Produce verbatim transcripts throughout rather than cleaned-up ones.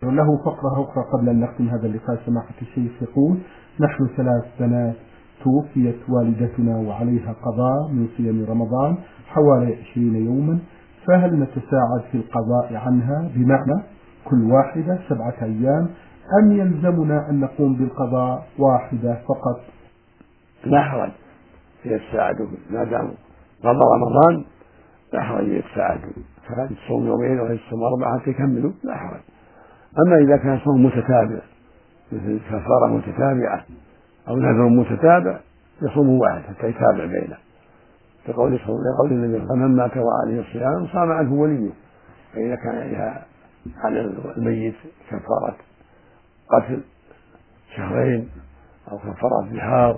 له فقرة أخرى قبل أن نختم هذا اللقاء. سماحة الشيخ يقول: نحن ثلاث بنات توفيت والدتنا وعليها قضاء من صيام رمضان حوالي عشرين يوما، فهل نتساعد في القضاء عنها بمعنى كل واحدة سبعة أيام، أم يلزمنا أن نقوم بالقضاء واحدة فقط؟ لا حرج يتساعدوا ما دام قضى رمضان، لا حرج يتساعدوا، فهل تصوم يومين أو تصوم أربعة يكملوا لا حرج. أما إذا كان صوم متتابع مثل كفارة متتابعة أو نذر متتابع يصوم واحد حتى يتابع بينه، لقول لقول النبي: فمن مات وعليه الصيام صام عنه وليه. فإذا كان عليها على الميت كفارة قتل شهرين أو كفارة ظهار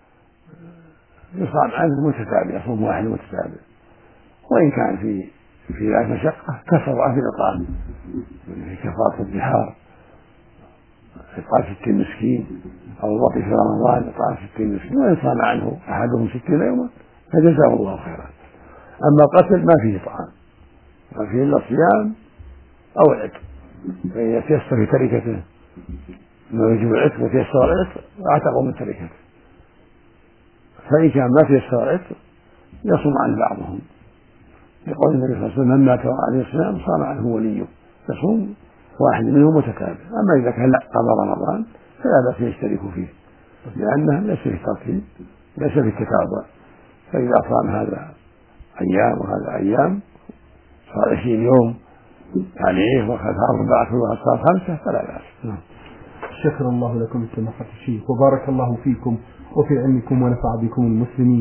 يصام عنه متتابع، يصوم واحد متتابع. وإن كان في في ذلك مشقة كفر في الإطعام، في كفارة الظهار إطعام ستين مسكين، أو الوقت في رمضان إطعام ستين مسكين، وإن صام عنه أحدهم ستين يوما فجزاه الله خيرا. أما القتل ما فيه إطعام، ما فيه إلا الصيام أو العتق، فإن يتيسر في تركته ما يجب العتق وتيسر العتق أعتقوا من تركته. فإن كان ما تيسر العتق يصوم عن بعضهم، يقول النبي صلى الله عليه وسلم: من مات وعليه الصيام صام عنه وليه، يصوم واحد منهم متتابع. أما إذا كان لا قضى رمضان فلا بأس يشترك فيه، لأنه ليس في ترتيب، ليس في التتابع. فإذا صام هذا أيام وهذا أيام صار عشرين يوم عليه وأخذ أربعة وأخذ صار خمسة فلا بأس. شكر الله لكم سماحة الشيخ، وبارك الله فيكم وفي علمكم ونفع بكم المسلمين.